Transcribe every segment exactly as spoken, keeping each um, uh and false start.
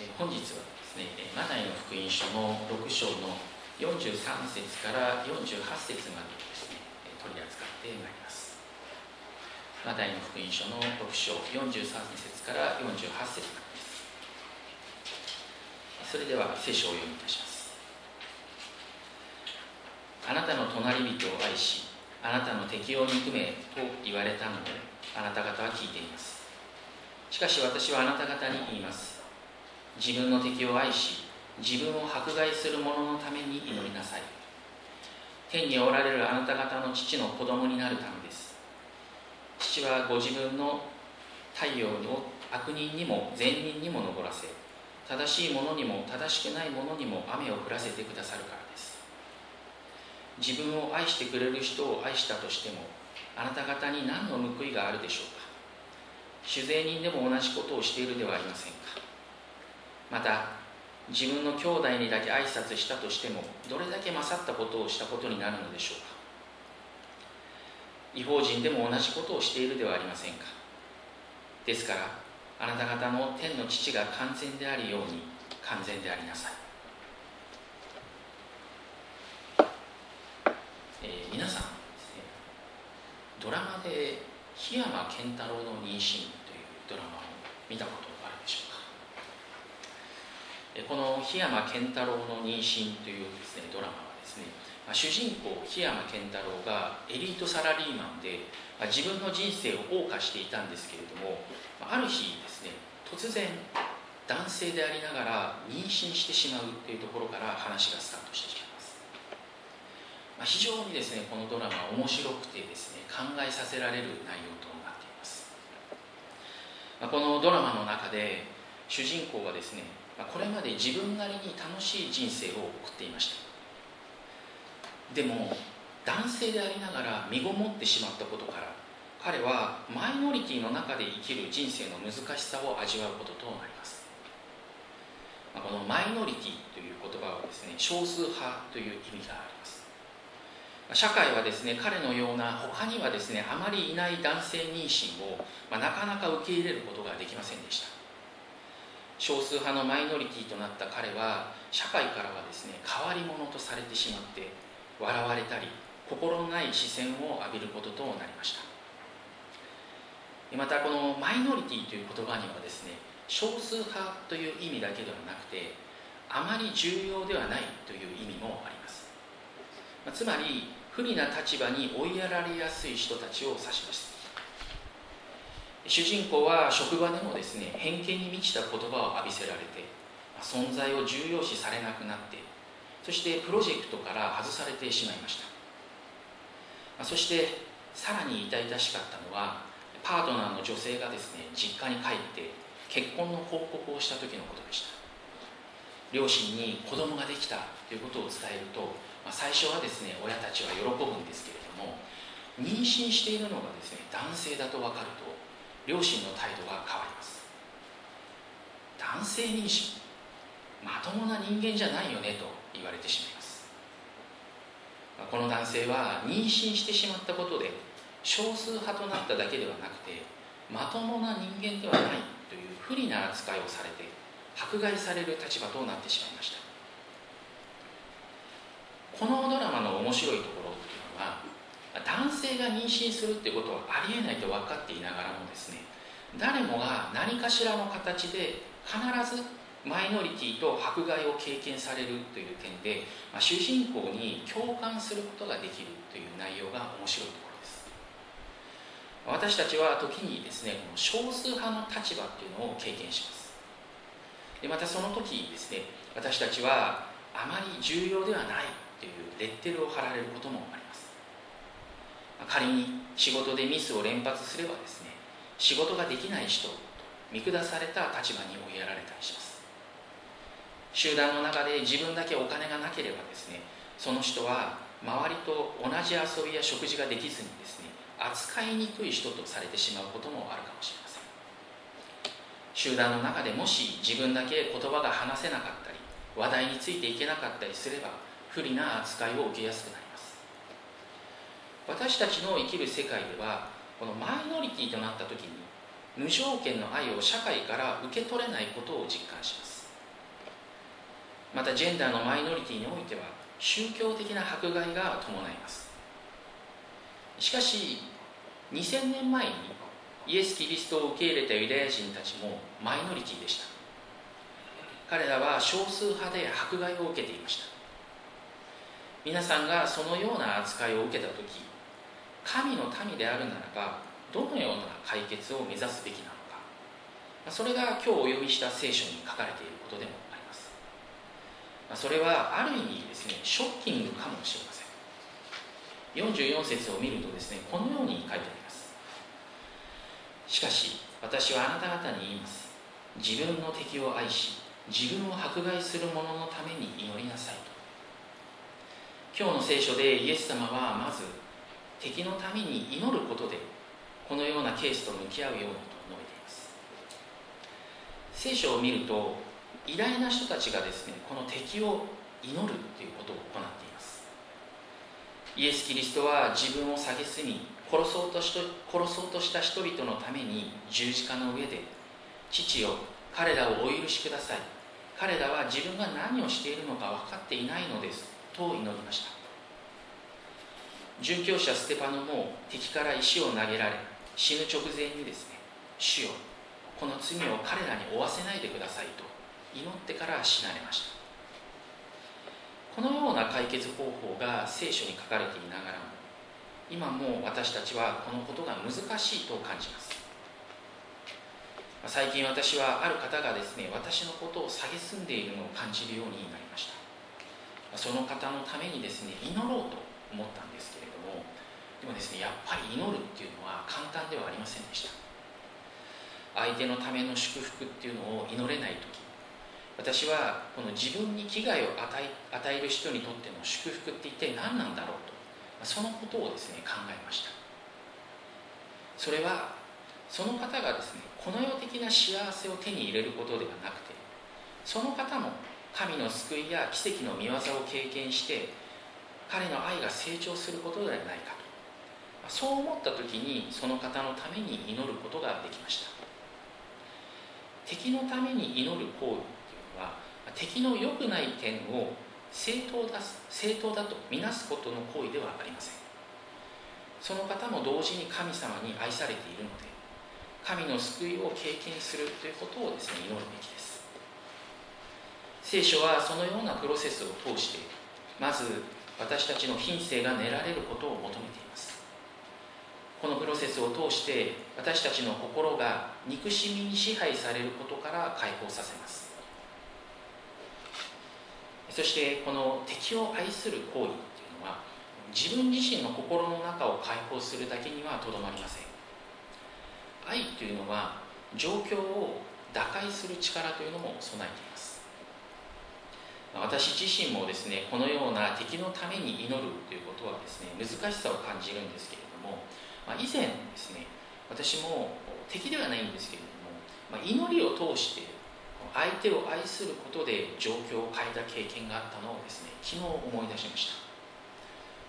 本日はですね、マタイの福音書のろく章のよんじゅうさん節からよんじゅうはち節までですね、取り扱ってまいります。マタイの福音書のろく章よんじゅうさん節からよんじゅうはち節までです。それでは聖書を読みいたします。あなたの隣人を愛し、あなたの敵を憎めと言われたので、あなた方は聞いています。しかし私はあなた方に言います。自分の敵を愛し、自分を迫害する者のために祈りなさい。天におられるあなた方の父の子供になるためです。父はご自分の太陽を悪人にも善人にも昇らせ、正しい者にも正しくない者にも雨を降らせてくださるからです。自分を愛してくれる人を愛したとしても、あなた方に何の報いがあるでしょうか。酒税人でも同じことをしているではありませんか。また自分の兄弟にだけ挨拶したとしても、どれだけ勝ったことをしたことになるのでしょうか。異邦人でも同じことをしているではありませんか。ですからあなた方の天の父が完全であるように完全でありなさい。えー、皆さんですね、ドラマで檜山健太郎の妊娠というドラマを見たことがあるでしょうか。この檜山健太郎の妊娠というですね、ドラマはですね、主人公檜山健太郎がエリートサラリーマンで自分の人生を謳歌していたんですけれども、ある日ですね、突然男性でありながら妊娠してしまうというところから話がスタートしてしまいます。非常にですね、このドラマは面白くてですね、考えさせられる内容となっています。このドラマの中で主人公はですね、これまで自分なりに楽しい人生を送っていました。でも男性でありながら身ごもってしまったことから、彼はマイノリティの中で生きる人生の難しさを味わうこととなります。このマイノリティという言葉はですね、少数派という意味があります。社会はですね、彼のような他にはですね、あまりいない男性妊娠を、まあ、なかなか受け入れることができませんでした。少数派のマイノリティとなった彼は、社会からはですね、変わり者とされてしまって笑われたり、心のない視線を浴びることとなりました。またこのマイノリティという言葉にはですね、少数派という意味だけではなくて、あまり重要ではないという意味もあります。つまり不利な立場に追いやられやすい人たちを指します。主人公は職場でもですね、偏見に満ちた言葉を浴びせられて、存在を重要視されなくなって、そしてプロジェクトから外されてしまいました。そしてさらに痛々しかったのは、パートナーの女性がですね、実家に帰って結婚の報告をした時のことでした。両親に子供ができたということを伝えると、最初はですね、親たちは喜ぶんですけれども、妊娠しているのがですね、男性だと分かると両親の態度が変わります。男性妊娠、まともな人間じゃないよねと言われてしまいます。この男性は妊娠してしまったことで少数派となっただけではなくて、まともな人間ではないという不利な扱いをされて迫害される立場となってしまいました。このドラマの面白いところっていうのは、男性が妊娠するってことはありえないと分かっていながらもですね、誰もが何かしらの形で必ずマイノリティと迫害を経験されるという点で、まあ、主人公に共感することができるという内容が面白いところです。私たちは時にですね、この少数派の立場っていうのを経験します。でまたその時ですね、私たちはあまり重要ではないというレッテルを貼られることもあります。仮に仕事でミスを連発すればですね、仕事ができない人と見下された立場に追いやられたりします。集団の中で自分だけお金がなければですね、その人は周りと同じ遊びや食事ができずにですね、扱いにくい人とされてしまうこともあるかもしれません。集団の中でもし自分だけ言葉が話せなかったり、話題についていけなかったりすれば、不利な扱いを受けやすくなります。私たちの生きる世界では、このマイノリティとなった時に無条件の愛を社会から受け取れないことを実感します。 またジェンダーのマイノリティにおいては宗教的な迫害が伴います。しかしにせんねんまえにイエス・キリストを受け入れたユダヤ人たちもマイノリティでした。彼らは少数派で迫害を受けていました。皆さんがそのような扱いを受けたとき、神の民であるならばどのような解決を目指すべきなのか、それが今日お読みした聖書に書かれていることでもあります。それはある意味ですね、ショッキングかもしれません。よんじゅうよん節を見るとですね、このように書いてあります。しかし私はあなた方に言います。自分の敵を愛し自分を迫害する者のために祈りなさいと。今日の聖書でイエス様はまず敵のために祈ることでこのようなケースと向き合うようにと述べています。聖書を見ると偉大な人たちがですね、この敵を祈るということを行っています。イエス・キリストは自分を蔑み殺そうとし殺そうとした人々のために十字架の上で、父よ彼らをお許しください、彼らは自分が何をしているのか分かっていないのですと祈りました。殉教者ステパノも敵から石を投げられ死ぬ直前にですね、主よこの罪を彼らに負わせないでくださいと祈ってから死なれました。このような解決方法が聖書に書かれていながらも、今も私たちはこのことが難しいと感じます。最近私はある方がですね、私のことを蔑んでいるのを感じるようになりました。その方のためにですね、祈ろうと思ったんですけれども、でもですね、やっぱり祈るっていうのは簡単ではありませんでした。相手のための祝福っていうのを祈れないとき、私はこの自分に危害を与え、与える人にとっての祝福って一体何なんだろうと、そのことをですね、考えました。それはその方がですね、この世的な幸せを手に入れることではなくて、その方も神の救いや奇跡の御業を経験して彼の愛が成長することではないかと、そう思った時にその方のために祈ることができました。敵のために祈る行為というのは、敵の良くない点を正当だ、正当だとみなすことの行為ではありません。その方も同時に神様に愛されているので、神の救いを経験するということをですね、祈るべきです。聖書はそのようなプロセスを通して、まず私たちの品性が練られることを求めています。このプロセスを通して私たちの心が憎しみに支配されることから解放させます。そしてこの敵を愛する行為というのは、自分自身の心の中を解放するだけにはとどまりません。愛というのは状況を打開する力というのも備えています。私自身もですね、このような敵のために祈るということはですね、難しさを感じるんですけれども、まあ、以前ですね、私も敵ではないんですけれども、まあ、祈りを通して相手を愛することで状況を変えた経験があったのをですね、昨日思い出しました。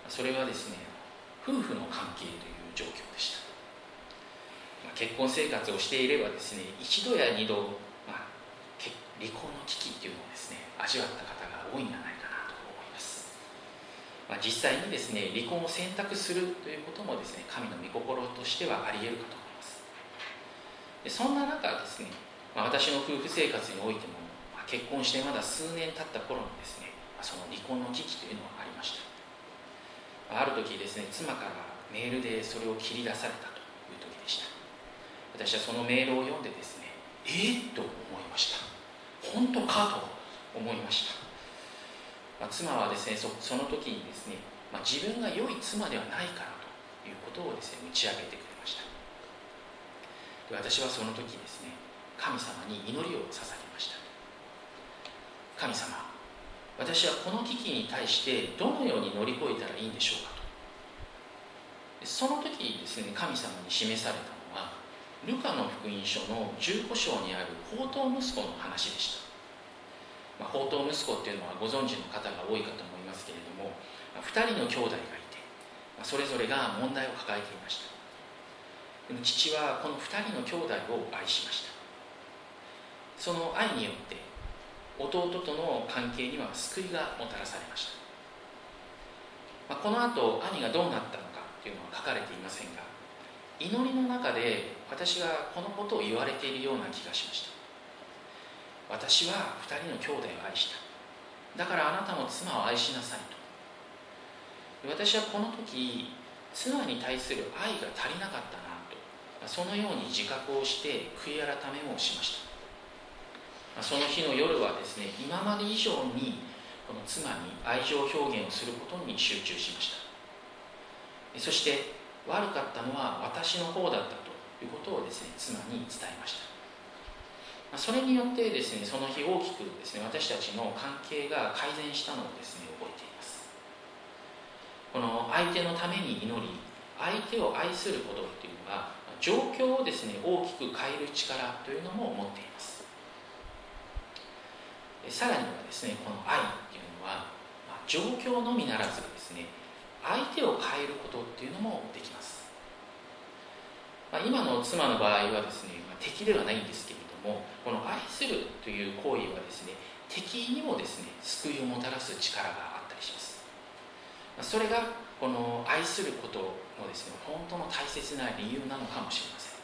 それはですね、夫婦の関係という状況でした。まあ、結婚生活をしていればですね、一度や二度、まあ、離婚の危機というのをですね、味わった方が多いんじゃないかなと思います。まあ、実際にですね、離婚を選択するということもですね、神の御心としてはあり得るかと思います。でそんな中ですね、まあ、私の夫婦生活においても、まあ、結婚してまだ数年経った頃にですね、まあ、その離婚の危機というのはありました。まあ、ある時ですね、妻からメールでそれを切り出されたという時でした。私はそのメールを読んでですね、えー、と思いました。本当かと思いました。まあ、妻はですね、 そ, その時にですね、まあ、自分が良い妻ではないからということをですね、打ち明けてくれました。で私はその時ですね、神様に祈りを捧げました。神様、私はこの危機に対してどのように乗り越えたらいいんでしょうかと。その時ですね、神様に示されたのはルカの福音書のじゅうご章にある放蕩息子の話でした。まあ、放蕩息子っていうのはご存知の方が多いかと思いますけれども、ふたりの兄弟がいて、それぞれが問題を抱えていました。でも父はこのふたりの兄弟を愛しました。その愛によって弟との関係には救いがもたらされました。まあ、この後兄がどうなったのかというのは書かれていませんが、祈りの中で私がこのことを言われているような気がしました。私は二人の兄弟を愛した。だからあなたも妻を愛しなさいと。私はこの時、妻に対する愛が足りなかったなと、そのように自覚をして悔い改めをしました。その日の夜はですね、今まで以上にこの妻に愛情表現をすることに集中しました。そして悪かったのは私の方だったということをですね、妻に伝えました。それによってですね、その日大きくですね、私たちの関係が改善したのをですね、覚えています。この相手のために祈り、相手を愛することというのは状況をですね、大きく変える力というのも持っています。さらにはですね、この愛というのは状況のみならずですね、相手を変えることっていうのもできます。まあ、今の妻の場合はですね、まあ、敵ではないんですけれども、この愛するという行為はですね、敵にもですね、救いをもたらす力があったりします。まあ、それがこの愛することのですね、本当の大切な理由なのかもしれません。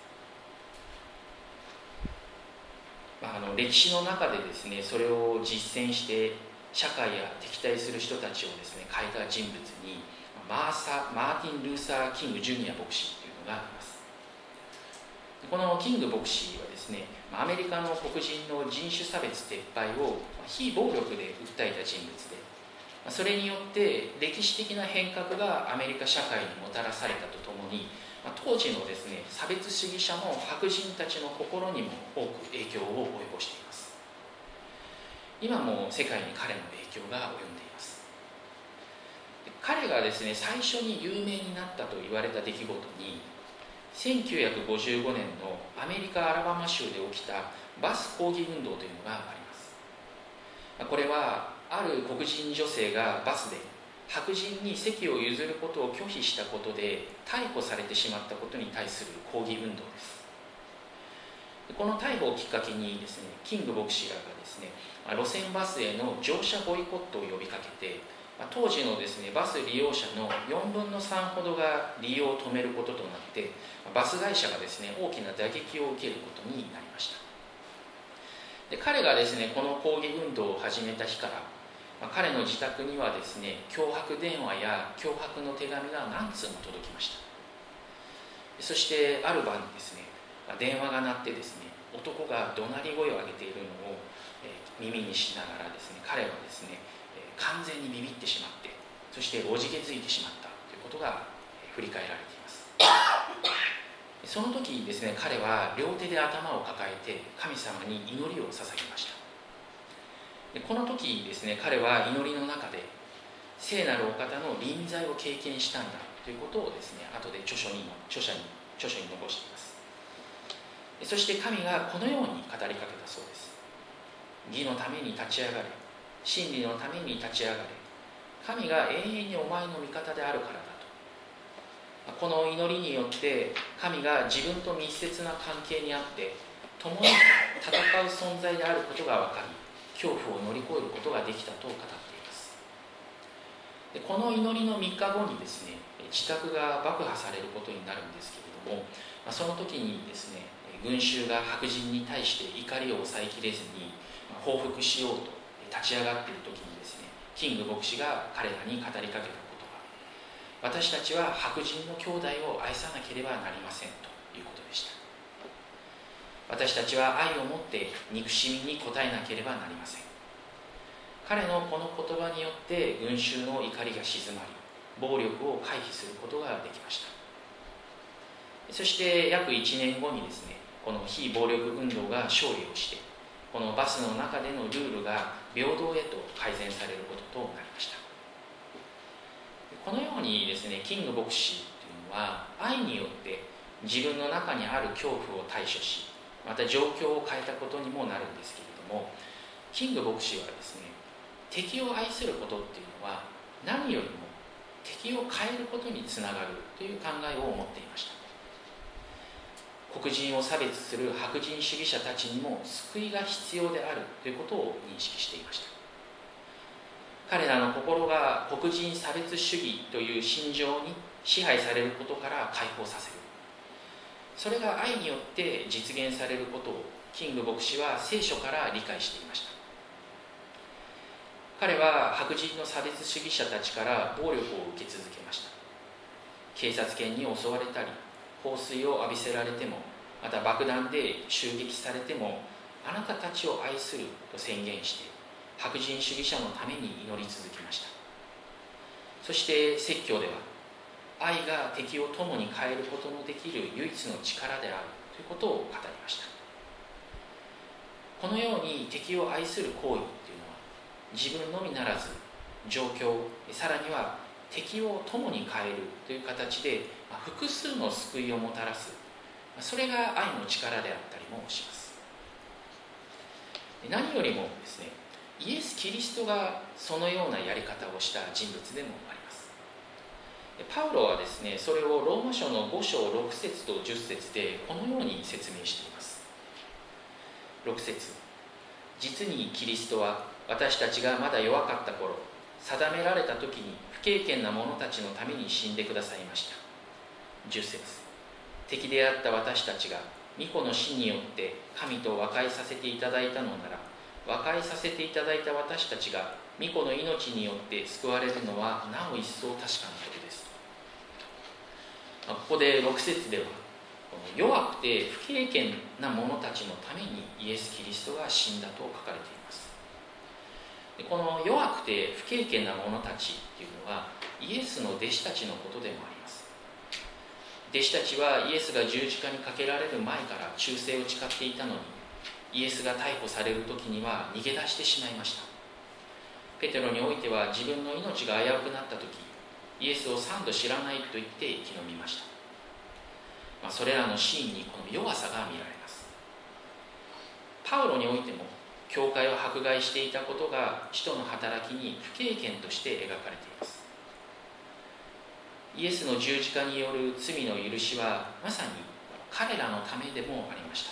まあ、あの歴史の中でですね、それを実践して社会や敵対する人たちをですね、変えた人物にマーサマーティン・ルーサー・キング・ジュニア牧師というのがあります。このキング牧師はですね、アメリカの黒人の人種差別撤廃を非暴力で訴えた人物で、それによって歴史的な変革がアメリカ社会にもたらされたとともに、当時のですね、差別主義者の白人たちの心にも多く影響を及ぼしています。今も世界に彼の影響が及んでいます。彼がですね、最初に有名になったと言われた出来事に、せんきゅうひゃくごじゅうごねんのアメリカ・アラバマ州で起きたバス抗議運動というのがあります。これはある黒人女性がバスで白人に席を譲ることを拒否したことで逮捕されてしまったことに対する抗議運動です。この逮捕をきっかけにですね、キング牧師らがですね、路線バスへの乗車ボイコットを呼びかけて、当時のですね、バス利用者のよんぶんのさんほどが利用を止めることとなって、バス会社がですね、大きな打撃を受けることになりました。で、彼がですね、この抗議運動を始めた日から、まあ、彼の自宅にはですね、脅迫電話や脅迫の手紙が何通も届きました。そしてある晩ですね、電話が鳴ってですね、男が怒鳴り声を上げているのを耳にしながらですね、彼はですね、完全にビビってしまって、そしておじけづいてしまったということが振り返られています。その時ですね、彼は両手で頭を抱えて神様に祈りを捧げました。でこの時ですね、彼は祈りの中で聖なるお方の臨在を経験したんだということをですね、後で著書に著者に著書に残しています。そして神がこのように語りかけたそうです。義のために立ち上がれ、真理のために立ち上がれ、神が永遠にお前の味方であるからだと。この祈りによって神が自分と密接な関係にあって共に戦う存在であることが分かり、恐怖を乗り越えることができたと語っています。でこの祈りのみっかごにですね、自宅が爆破されることになるんですけれども、その時にですね、群衆が白人に対して怒りを抑えきれずに報復しようと立ち上がっている時にですね、キング牧師が彼らに語りかけたことは、私たちは白人の兄弟を愛さなければなりませんということでした。私たちは愛を持って憎しみに応えなければなりません。彼のこの言葉によって群衆の怒りが静まり、暴力を回避することができました。そして約いちねんごにですね、この非暴力運動が勝利をして、このバスの中でのルールが平等へと改善されることとなりました。このようにですね、キング牧師というのは愛によって自分の中にある恐怖を対処し、また状況を変えたことにもなるんですけれども、キング牧師はですね、敵を愛することっていうのは何よりも敵を変えることにつながるという考えを持っていました。 黒人を差別する白人主義者たちにも救いが必要であるということを認識していました。彼らの心が黒人差別主義という心情に支配されることから解放させる、それが愛によって実現されることをキング牧師は聖書から理解していました。彼は白人の差別主義者たちから暴力を受け続けました。警察犬に襲われたり、放水を浴びせられても、また爆弾で襲撃されても、あなたたちを愛すると宣言して白人主義者のために祈り続けました。そして説教では、愛が敵を共に変えることのできる唯一の力であるということを語りました。このように敵を愛する行為というのは、自分のみならず状況、さらには敵を共に変えるという形で複数の救いをもたらす、それが愛の力であったりもします。何よりもですね、イエス・キリストがそのようなやり方をした人物でもあります。パウロはですね、それをローマ書のご章ろく節とじゅっ節でこのように説明しています。ろく節、実にキリストは私たちがまだ弱かった頃、定められた時に不敬虔な者たちのために死んでくださいました。じゅっ節、敵であった私たちが御子の死によって神と和解させていただいたのなら、和解させていただいた私たちが御子の命によって救われるのはなお一層確かなことです。ここでろく節では、弱くて不敬虔な者たちのためにイエス・キリストが死んだと書かれています。この弱くて不敬虔な者たちというのはイエスの弟子たちのことでもあります。弟子たちはイエスが十字架にかけられる前から忠誠を誓っていたのに、イエスが逮捕される時には逃げ出してしまいました。ペテロにおいては自分の命が危うくなった時、イエスを三度知らないと言って生き延びました。まあ、それらのシーンにこの弱さが見られます。パウロにおいても教会を迫害していたことが使徒の働きに不敬虔として描かれています。イエスの十字架による罪の許しはまさに彼らのためでもありました。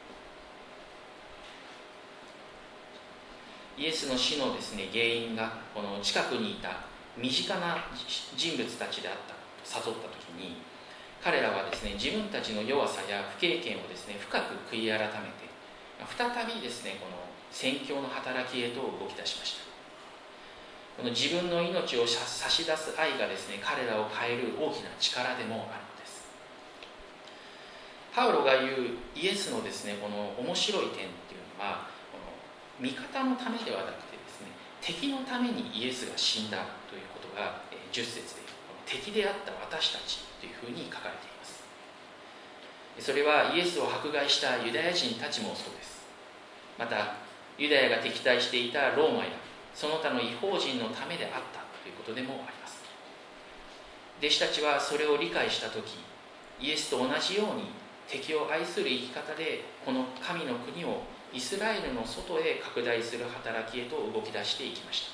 イエスの死のですね、原因がこの近くにいた身近な人物たちであったと悟った時に、彼らはですね、自分たちの弱さや不経験をですね、深く悔い改めて再びですね、この宣教の働きへと動き出しました。この自分の命を差し出す愛がですね、彼らを変える大きな力でもあるのです。パウロが言うイエスのですね、この面白い点っていうのは、この味方のためではなくてですね、敵のためにイエスが死んだということがじゅっ節で、敵であった私たちというふうに書かれています。それはイエスを迫害したユダヤ人たちもそうです。またユダヤが敵対していたローマやその他の異邦人のためであったということでもあります。弟子たちはそれを理解したとき、イエスと同じように敵を愛する生き方でこの神の国をイスラエルの外へ拡大する働きへと動き出していきました。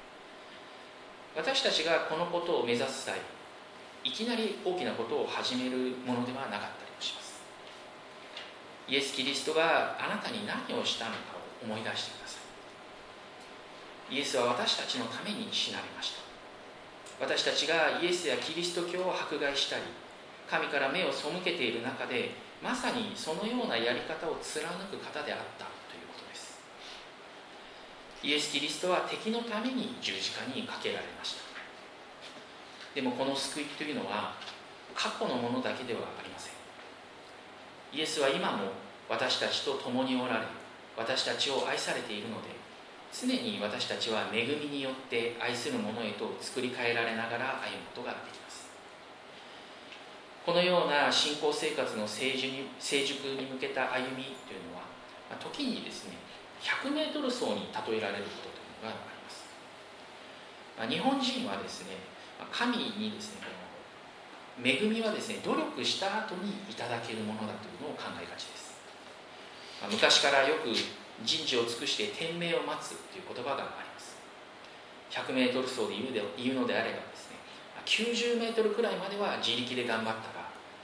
私たちがこのことを目指す際、いきなり大きなことを始めるものではなかったりもします。イエス・キリストがあなたに何をしたのかを思い出してください。イエスは私たちのために死なれました。私たちがイエスやキリスト教を迫害したり、神から目を背けている中で、まさにそのようなやり方を貫く方であったということです。イエス・キリストは敵のために十字架にかけられました。でもこの救いというのは過去のものだけではありません。イエスは今も私たちと共におられ、私たちを愛されているので、常に私たちは恵みによって愛するものへと作り変えられながら歩むことができます。このような信仰生活の成熟に、成熟に向けた歩みというのは、時にですね、ひゃくメートル走に例えられることというのがあります。日本人はですね、神にですね、恵みはですね、努力した後にいただけるものだというのを考えがちです。昔からよく人事を尽くして天命を待つという言葉があります。ひゃくメートル走で言うで言うのであればですね、きゅうじゅうメートルくらいまでは自力で頑張ったが、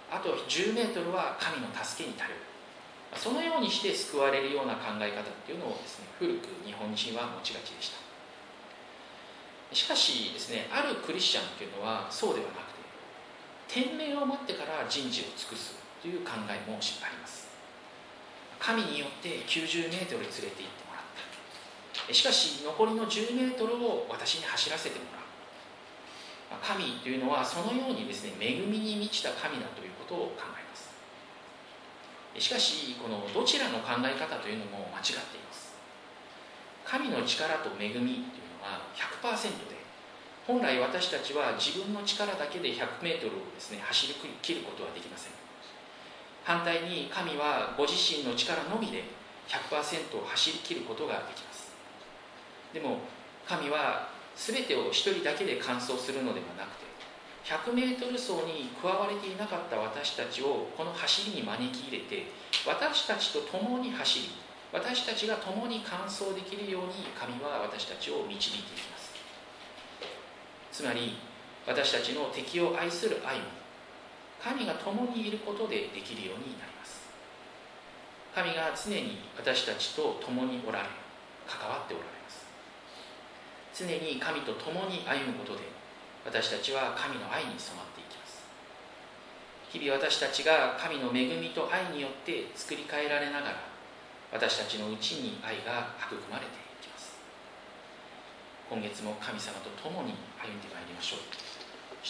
あとじゅうメートルは神の助けに頼る、そのようにして救われるような考え方っていうのをですね、古く日本人は持ちがちでした。しかしですね、あるクリスチャンというのはそうではなくて、天命を待ってから人事を尽くすという考えもあります。神によってきゅうじゅうメートル連れて行ってもらった、しかし残りのじゅうメートルを私に走らせてもらう。神というのはそのようにですね、恵みに満ちた神だということを考えます。しかしこのどちらの考え方というのも間違っています。神の力と恵みというのは ひゃくパーセント で、本来私たちは自分の力だけでひゃくメートルをですね、走り切ることはできません。反対に神はご自身の力のみで ひゃくパーセント を走り切ることができます。でも神は全てを一人だけで完走するのではなくて、ひゃくメートル走に加われていなかった私たちをこの走りに招き入れて、私たちと共に走り、私たちが共に完走できるように神は私たちを導いていきます。つまり私たちの敵を愛する愛も神が共にいることでできるようになります。神が常に私たちと共におられ、関わっておられます。常に神と共に歩むことで私たちは神の愛に染まっていきます。日々私たちが神の恵みと愛によって作り変えられながら、私たちのうちに愛が育まれていきます。今月も神様と共に歩んでまいりましょう。